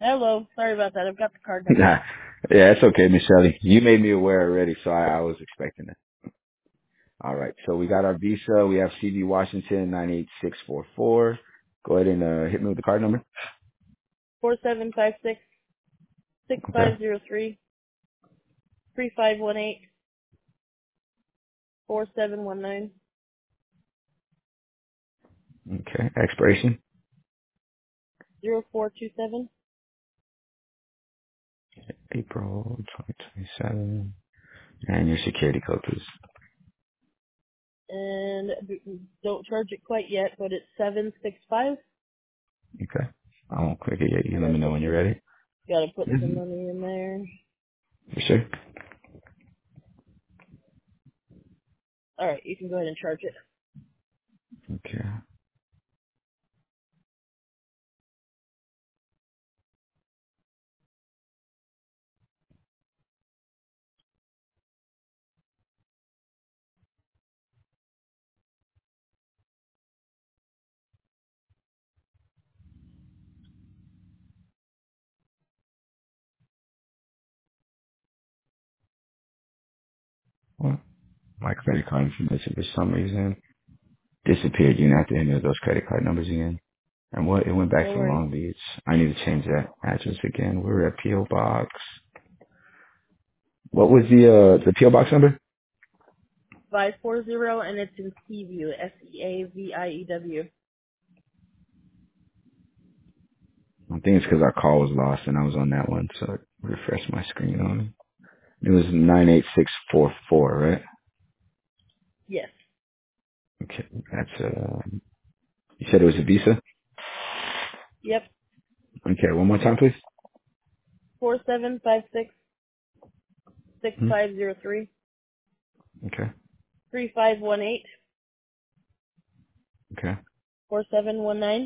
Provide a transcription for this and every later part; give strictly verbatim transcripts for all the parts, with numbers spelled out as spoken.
Hello. Sorry about that. I've got the card number. Nah. Yeah, it's okay, Miss Shelley. You made me aware already, so I, I was expecting it. All right. So we got our Visa. We have C V Washington nine eight six four four. Go ahead and uh, hit me with the card number. Four seven five six six Okay. five zero three three five one eight four seven one nine Okay. Expiration. zero four two seven. April twenty twenty-seven. And your security code, please. And b- don't charge it quite yet, but it's seven six five. Okay. I won't click it yet. You And let I me know think when you're you ready. gotta put some Mm-hmm. money in there. For sure. All right, you can go ahead and charge it. Okay. Well, my credit card information for some reason disappeared. You have to enter those credit card numbers again. And what? It went back No to worries. Long Beach. I need to change that address again. We're at P O Box. What was the uh the P O Box number? Five four zero, and it's in Seaview. S E A V I E W. I think it's because our call was lost and I was on that one, so it refreshed my screen on me. It was nine eight six four four, right? Yes. Okay, that's uh. You said it was a Visa. Yep. Okay, one more time, please. Four seven five six six Hmm? five zero three Okay, three five one eight okay, four seven one nine.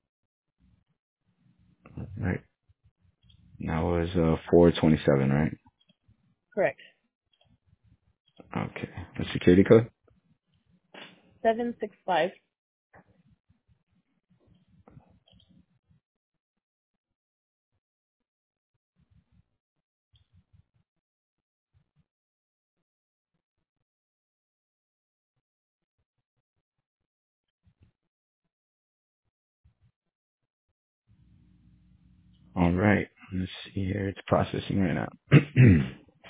right. That was uh four twenty seven, right? Correct. Okay. The security code. Seven six five. All right. Let's see here. It's processing right now.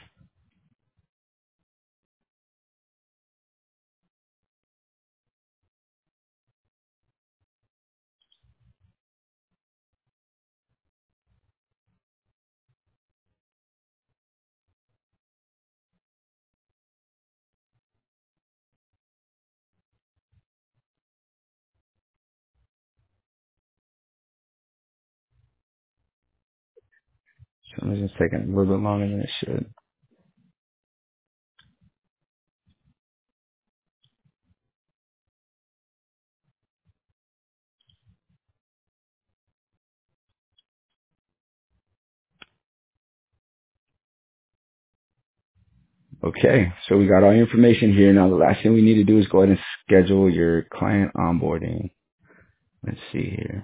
So it's just taking a little bit longer than it should. Okay, so we got all your information here. Now the last thing we need to do is go ahead and schedule your client onboarding. Let's see here.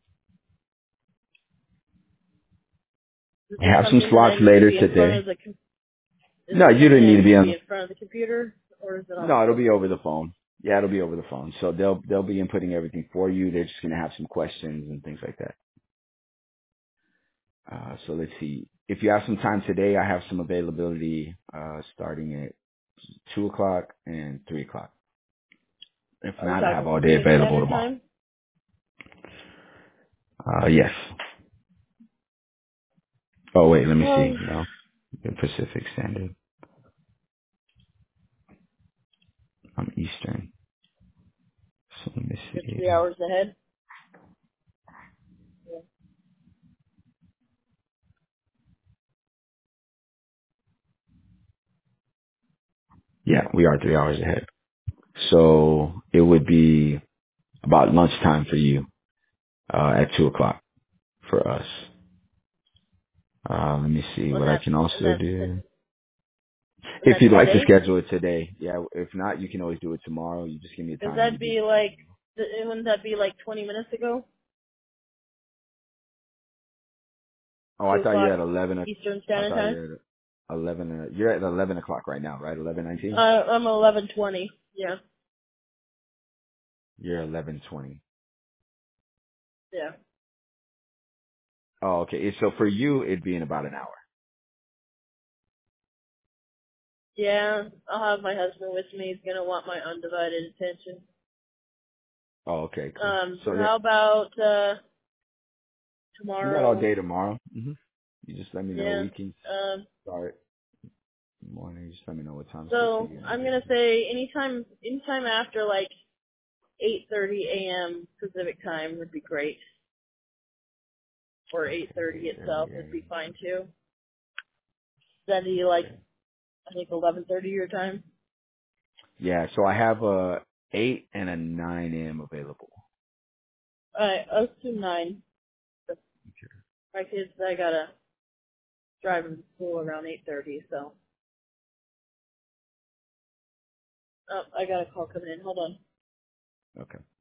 Is We this have some something that I slots need to later be in front of today. the? com- Is No, this you something don't I need to need be to on be the. in front of the computer, or is it on the No, it'll phone? be over the phone. Yeah, it'll be over the phone. So they'll they'll be inputting everything for you. They're just gonna have some questions and things like that. Uh, so let's see. If you have some time today, I have some availability uh, starting at two o'clock and three o'clock. If Are we not, I have talking all day Pacific available Standard tomorrow. Time? Uh, yes. Oh wait, let me see. Oh, No, the Pacific Standard. I'm Eastern. So let me you're see. three hours ahead. Yeah. Yeah, we are three hours ahead. So it would be about lunchtime for you uh, at two o'clock for us. Uh, let me see And what I that's can and also that's do. and If that's you'd like to today. schedule it today, yeah. If not, you can always do it tomorrow. You just give me a Does time when that you'd be be like? available. th- Wouldn't that be like twenty minutes ago? Oh, I two thought you o'clock had eleven. o- Eastern I Standard thought Time. you had eleven. Uh, you're at eleven o'clock right now, right? Eleven Uh, nineteen. I'm eleven twenty. Yeah, You're eleven twenty. yeah, Oh, okay. So for you, it'd be in about an hour. yeah. I'll have my husband with me. He's gonna want my undivided attention. Oh, okay, cool. Um, So yeah, how about uh we got all tomorrow? day tomorrow. hmm You just let me know. Yeah. We can Um, start in the morning. Just let me know what time's good for so you. I'm gonna say anytime, anytime after like eight thirty a.m. Pacific time would be great, or eight Okay, thirty eight thirty itself would be a.m. fine too. That'd be like Okay. I think eleven thirty your time. Yeah. So I have a eight and a nine a.m. available. Alright, us to nine. My kids, I gotta drive them to school around eight thirty, so. Oh, I got a call coming in. Hold on. Okay.